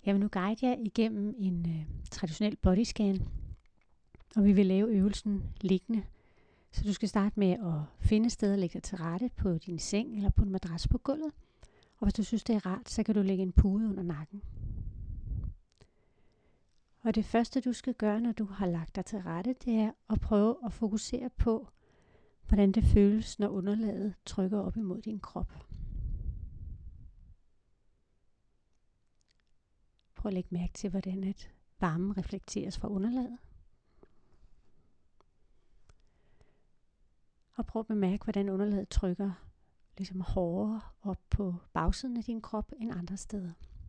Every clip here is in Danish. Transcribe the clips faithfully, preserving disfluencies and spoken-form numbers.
Jeg vil nu guide jer igennem en øh, traditionel bodyscan, og vi vil lave øvelsen liggende. Så du skal starte med at finde et sted at lægge dig til rette på din seng eller på en madras på gulvet. Og hvis du synes, det er rart, så kan du lægge en pude under nakken. Og det første, du skal gøre, når du har lagt dig til rette, det er at prøve at fokusere på, hvordan det føles, når underlaget trykker op imod din krop. Prøv at lægge mærke til, hvordan at varmen reflekteres fra underlaget. Og prøv at bemærke, hvordan underlaget trykker ligesom hårdere op på bagsiden af din krop end andre steder.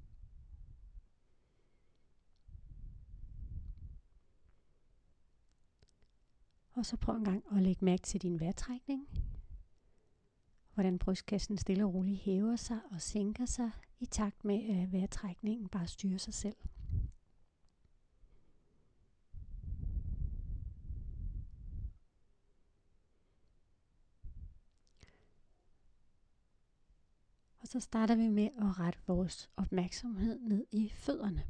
Og så prøv en gang at lægge mærke til din vejrtrækning. Hvordan brystkassen stille og roligt hæver sig og sænker sig i takt med, at vejrtrækningen bare styrer sig selv. Og så starter vi med at rette vores opmærksomhed ned i fødderne.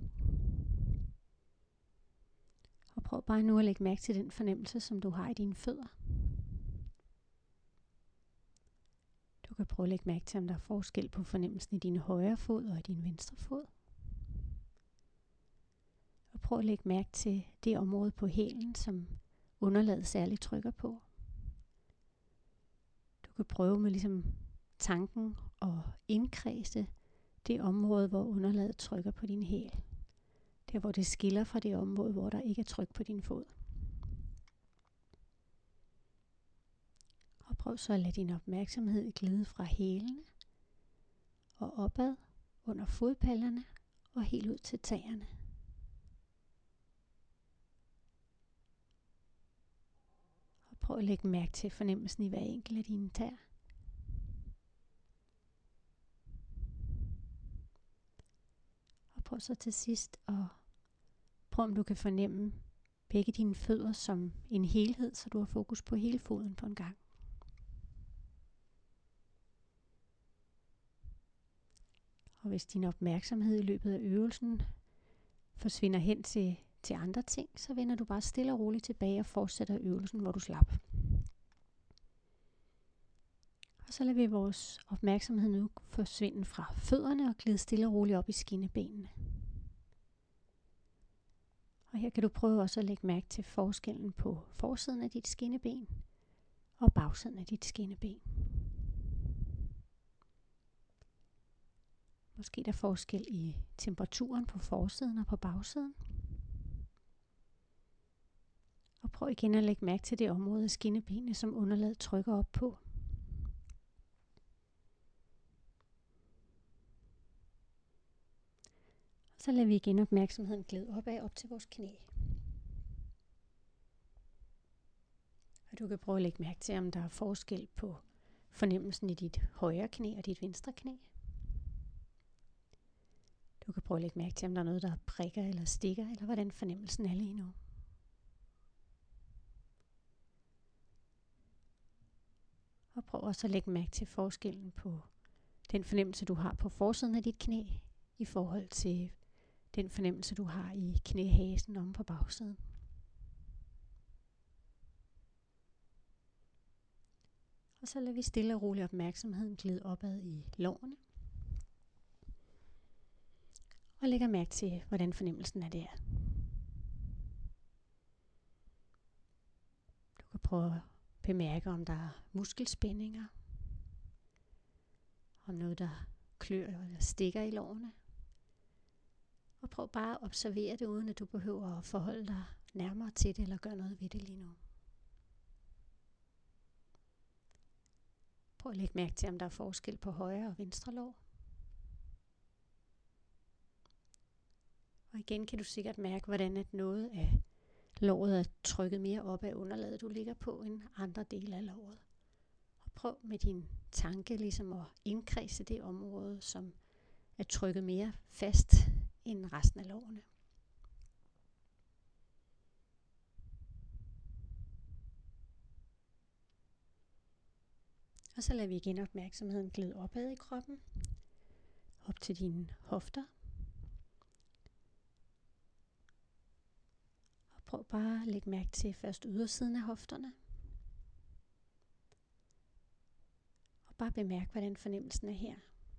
Og prøv bare nu at lægge mærke til den fornemmelse, som du har i dine fødder. Du kan prøve at lægge mærke til, om der er forskel på fornemmelsen i din højre fod og i din venstre fod. Og prøv at lægge mærke til det område på hælen, som underlaget særligt trykker på. Du kan prøve med ligesom tanken at indkredse det område, hvor underlaget trykker på din hæl. Der hvor det skiller fra det område, hvor der ikke er tryk på din fod. Og prøv så at lade din opmærksomhed glide fra hælene og opad under fodpallerne og helt ud til tæerne. Og prøv at lægge mærke til fornemmelsen i hver enkelt af dine tæer. Og prøv så til sidst at prøv om du kan fornemme begge dine fødder som en helhed, så du har fokus på hele foden på en gang. Og hvis din opmærksomhed i løbet af øvelsen forsvinder hen til, til andre ting, så vender du bare stille og roligt tilbage og fortsætter øvelsen, hvor du slap. Og så lader vi vores opmærksomhed nu forsvinde fra fødderne og glide stille og roligt op i skinnebenene. Og her kan du prøve også at lægge mærke til forskellen på forsiden af dit skinneben og bagsiden af dit skinneben. Måske der er forskel i temperaturen på forsiden og på bagsiden. Og prøv igen at lægge mærke til det område af skinnebenene, som underlaget trykker op på. Så lader vi igen opmærksomheden glide opad op til vores knæ. Og du kan prøve at lægge mærke til, om der er forskel på fornemmelsen i dit højre knæ og dit venstre knæ. Du kan prøve at lægge mærke til, om der er noget, der prikker eller stikker, eller hvordan fornemmelsen er lige nu. Og prøv også at lægge mærke til forskellen på den fornemmelse, du har på forsiden af dit knæ, i forhold til den fornemmelse, du har i knæhasen omme på bagsiden. Og så lader vi stille og roligt opmærksomheden glide opad i lårene. Og lægger mærke til, hvordan fornemmelsen er der. Du kan prøve at bemærke, om der er muskelspændinger. Om noget, der klør eller stikker i lårene. Og prøv bare at observere det, uden at du behøver at forholde dig nærmere til det, eller gøre noget ved det lige nu. Prøv at lægge mærke til, om der er forskel på højre og venstre lår. Og igen kan du sikkert mærke, hvordan at noget af låret er trykket mere op af underlaget, du ligger på, end andre dele af låret. Og prøv med din tanke ligesom at indkredse det område, som er trykket mere fast end resten af lårene. Og så lader vi igen opmærksomheden glide opad i kroppen, op til dine hofter, prøv bare at lægge mærke til først ydersiden af hofterne. Og bare bemærk, hvordan fornemmelsen er her.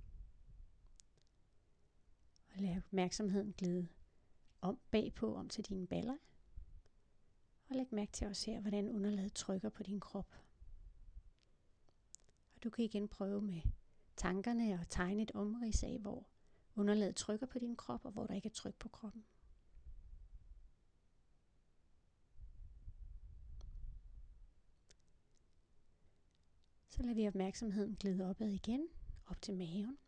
Og lad opmærksomheden glide om bagpå, om til dine baller. Og læg mærke til også her, hvordan underlaget trykker på din krop. Og du kan igen prøve med tankerne og tegne et omrids af, hvor underlaget trykker på din krop, og hvor der ikke er tryk på kroppen. Så lader vi opmærksomheden glide opad igen, op til maven.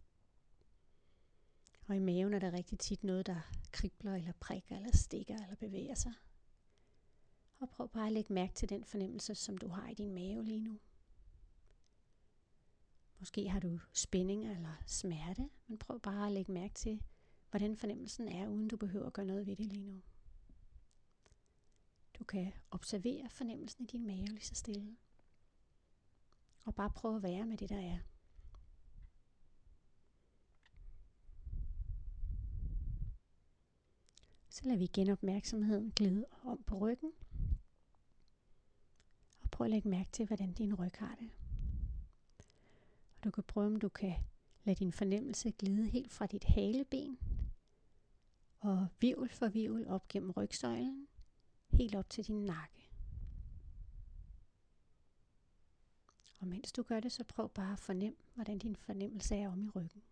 Og i maven er der rigtig tit noget, der kribler, eller prikker, eller stikker, eller bevæger sig. Og prøv bare at lægge mærke til den fornemmelse, som du har i din mave lige nu. Måske har du spænding eller smerte, men prøv bare at lægge mærke til, hvordan fornemmelsen er, uden du behøver at gøre noget ved det lige nu. Du kan observere fornemmelsen i din mave lige så stille. Og bare prøve at være med det, der er. Så lader vi igen opmærksomheden glide om på ryggen. Og prøv at lægge mærke til, hvordan din ryg har det. Og du kan prøve, om du kan lade din fornemmelse glide helt fra dit haleben og virvel for virvel op gennem rygsøjlen, helt op til din nakke. Og mens du gør det, så prøv bare at fornemme, hvordan din fornemmelse er om i ryggen.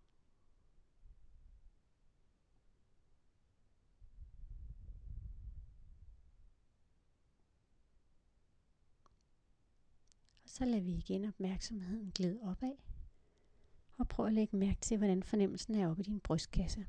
Og så lader vi igen opmærksomheden glide opad. Og prøv at lægge mærke til, hvordan fornemmelsen er oppe i din brystkasse.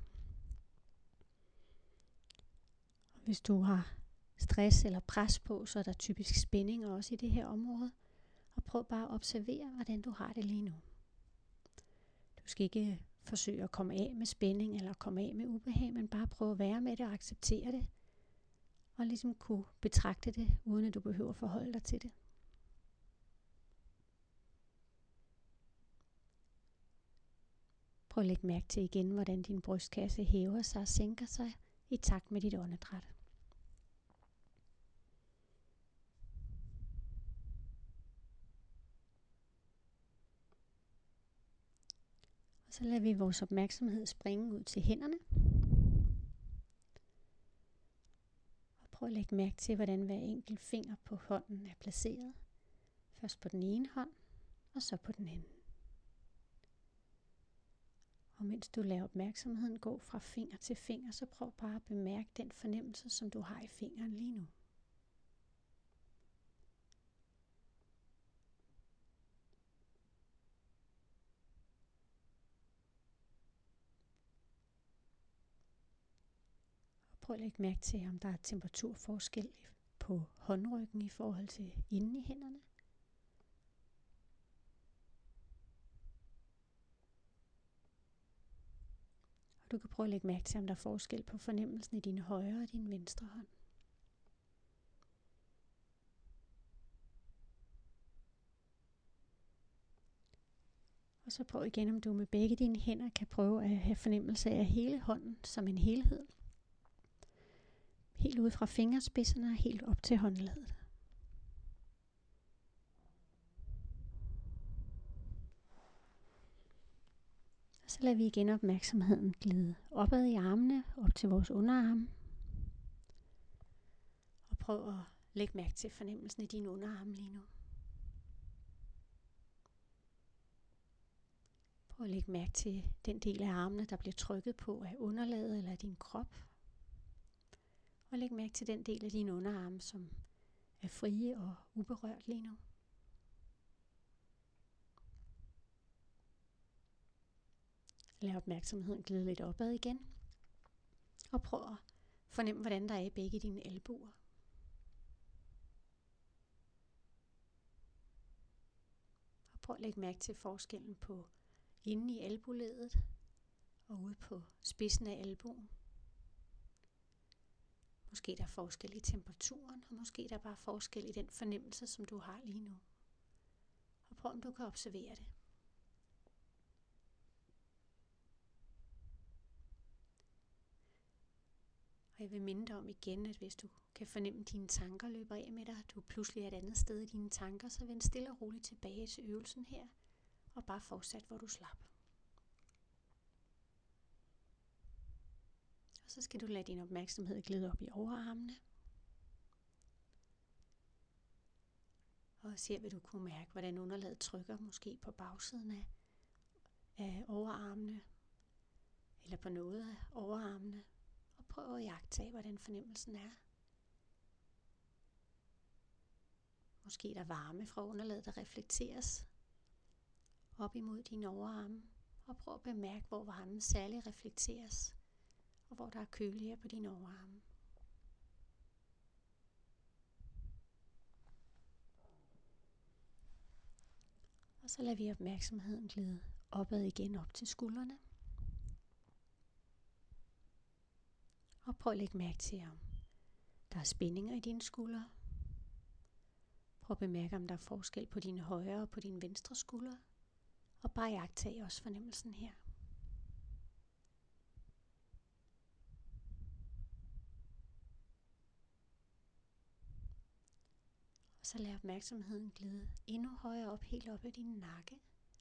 Og hvis du har stress eller pres på, så er der typisk spænding også i det her område. Og prøv bare at observere, hvordan du har det lige nu. Du skal ikke forsøge at komme af med spænding eller komme af med ubehag, men bare prøv at være med det og acceptere det. Og ligesom kunne betragte det, uden at du behøver at forholde dig til det. Prøv at lægge mærke til igen, hvordan din brystkasse hæver sig og sænker sig i takt med dit åndedræt. Og så lader vi vores opmærksomhed springe ud til hænderne. Og prøv at lægge mærke til, hvordan hver enkelt finger på hånden er placeret. Først på den ene hånd, og så på den anden. Og mens du lader opmærksomheden gå fra finger til finger, så prøv bare at bemærke den fornemmelse, som du har i fingeren lige nu. Og prøv at lægge mærke til, om der er temperaturforskel på håndryggen i forhold til inde i hænderne. Du kan prøve at lægge mærke til, om der er forskel på fornemmelsen i din højre og din venstre hånd. Og så prøv igen, om du med begge dine hænder kan prøve at have fornemmelse af hele hånden som en helhed. Helt ud fra fingerspidserne og helt op til håndledet. Så lader vi igen opmærksomheden glide opad i armene, op til vores underarme. Og prøv at lægge mærke til fornemmelsen i dine underarme lige nu. Prøv at lægge mærke til den del af armene, der bliver trykket på af underlaget eller din krop. Og læg mærke til den del af dine underarme, som er frie og uberørt lige nu. Lad opmærksomheden glide lidt opad igen. Og prøv at fornemme, hvordan der er i begge dine albuer. Og prøv at lægge mærke til forskellen på inde i albuledet og ude på spidsen af albuen. Måske der er forskel i temperaturen, og måske der er bare forskel i den fornemmelse, som du har lige nu. Og prøv om du kan observere det. Og jeg vil minde dig om igen, at hvis du kan fornemme, at dine tanker løber af med dig, at du pludselig er et andet sted i dine tanker, så vend stille og roligt tilbage til øvelsen her, og bare fortsæt, hvor du slap. Og så skal du lade din opmærksomhed glide op i overarmene. Og se, vil du kunne mærke, hvordan underlaget trykker, måske på bagsiden af, af overarmene, eller på noget af overarmene. Og prøv at iagttage, hvordan fornemmelsen er. Måske er der varme fra underlaget, der reflekteres op imod dine overarme. Og prøv at bemærke, hvor varmen særligt reflekteres, og hvor der er køligere på dine overarme. Og så lader vi opmærksomheden glide opad igen op til skuldrene. Og prøv at lægge mærke til, om der er spændinger i dine skuldre. Prøv at bemærke, om der er forskel på dine højre og på dine venstre skuldre. Og bare iagttage også fornemmelsen her. Og så lad opmærksomheden glide endnu højere op, helt op ad din nakke.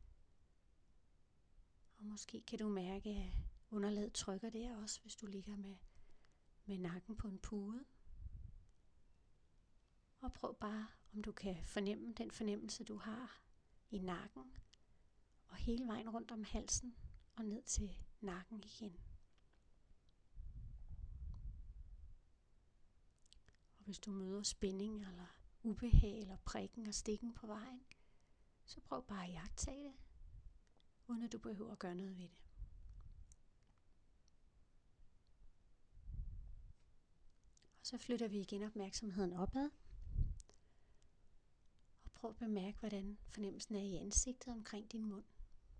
Og måske kan du mærke, at underlaget trykker der også, hvis du ligger med, med nakken på en pude. Og prøv bare, om du kan fornemme den fornemmelse, du har i nakken. Og hele vejen rundt om halsen og ned til nakken igen. Og hvis du møder spænding eller ubehag eller prikken og stikken på vejen, så prøv bare at iagttage det, uden at du behøver at gøre noget ved det. Og så flytter vi igen opmærksomheden opad. Og prøv at bemærke, hvordan fornemmelsen er i ansigtet omkring din mund.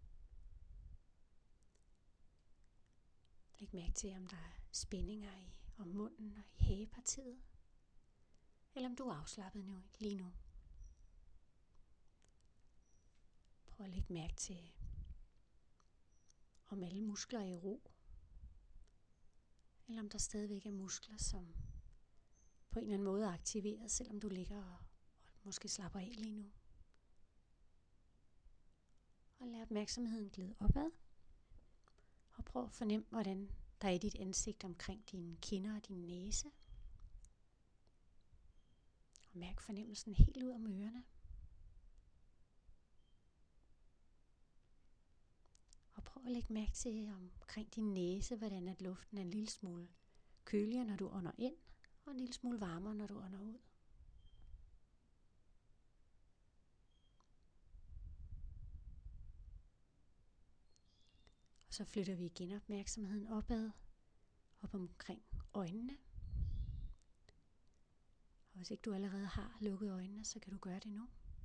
Læg mærke til, om der er spændinger i om munden og i hagepartiet. Eller om du er afslappet nu, lige nu. Prøv at lægge mærke til, om alle muskler er i ro. Eller om der stadigvæk er muskler, som på en eller anden måde er aktiveret, selvom du ligger og, og måske slapper af lige nu. Og lad opmærksomheden glide opad. Og prøv at fornemme, hvordan der er i dit ansigt omkring dine kinder og din næse. Og mærk fornemmelsen helt ud om ørerne. Og prøv at lægge mærke til omkring din næse, hvordan at luften er en lille smule køligere, når du ånder ind, og en lille smule varmere, når du ånder ud. Og så flytter vi igen opmærksomheden opad, op omkring øjnene. Og hvis ikke du allerede har lukket øjnene, så kan du gøre det nu.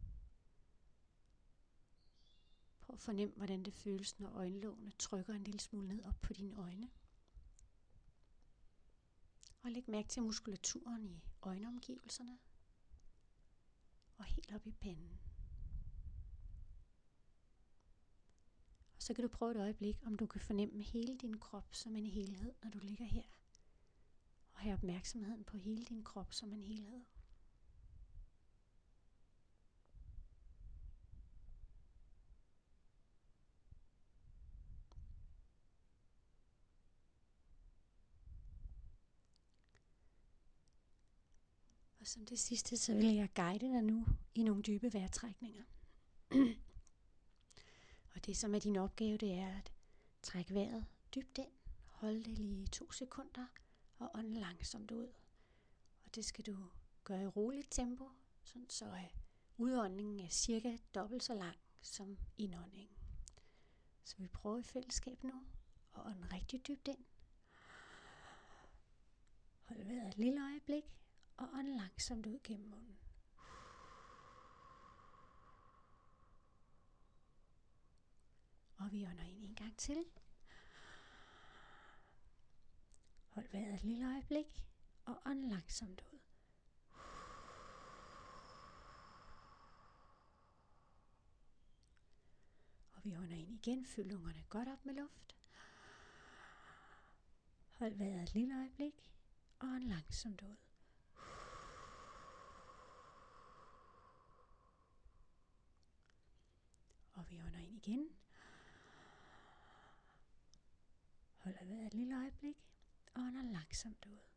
Prøv at fornemme, hvordan det føles, når øjenlågene trykker en lille smule ned op på dine øjne. Og læg mærke til muskulaturen i øjenomgivelserne. Og helt op i panden. Og så kan du prøve et øjeblik, om du kan fornemme hele din krop som en helhed, når du ligger her. Og have opmærksomheden på hele din krop som en helhed. Og som det sidste, så vil jeg guide dig nu i nogle dybe vejrtrækninger. Og det, som er din opgave, det er at trække vejret dybt ind. Hold det lige to sekunder og ånd langsomt ud. Og det skal du gøre i roligt tempo, sådan så udåndingen er cirka dobbelt så lang som indåndingen. Så vi prøver i fællesskab nu at ånde rigtig dybt ind. Hold vejret et lille øjeblik og ånd langsomt ud gennem munden. Og vi ånder ind en gang til. Hold vejret et lille øjeblik og ånd langsomt ud. Og vi ånder ind igen. Fyld lungerne godt op med luft. Hold vejret et lille øjeblik og ånd langsomt ud. Og vi ånder ind igen. Holder vejret et lille øjeblik og ånder langsomt ud.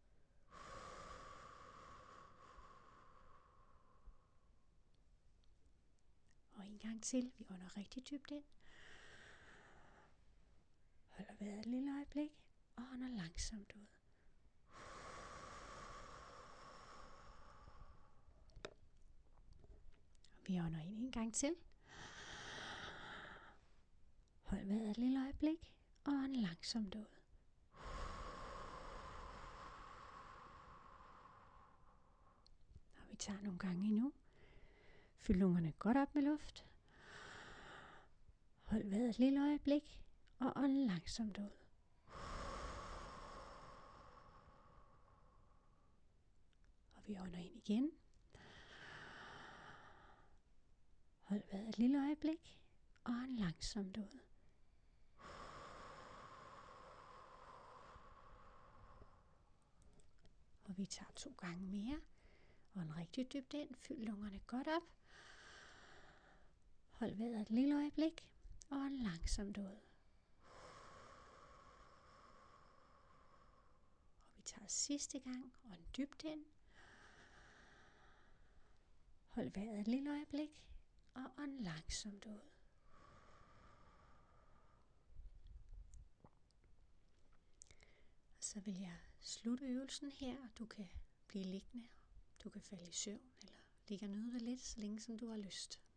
Og en gang til. Vi ånder rigtig dybt ind. Holder vejret et lille øjeblik og ånder langsomt ud. Og vi ånder ind en gang til. Hold vejret et lille øjeblik og ånd langsomt ud. Og vi tager nogle gange endnu. Fyld lungerne godt op med luft. Hold vejret et lille øjeblik og ånd langsomt ud. Og vi ånder ind igen. Hold vejret et lille øjeblik og ånd langsomt ud. Og vi tager to gange mere. Ånd rigtig dybt ind. Fyld lungerne godt op. Hold vejret et lille øjeblik og ånd langsomt ud. Og vi tager sidste gang. Ånd dybt ind. Hold vejret et lille øjeblik og ånd langsomt ud. Så vil jeg slutte øvelsen her. Du kan blive liggende. Du kan falde i søvn eller ligge og nyde det lidt, så længe som du har lyst.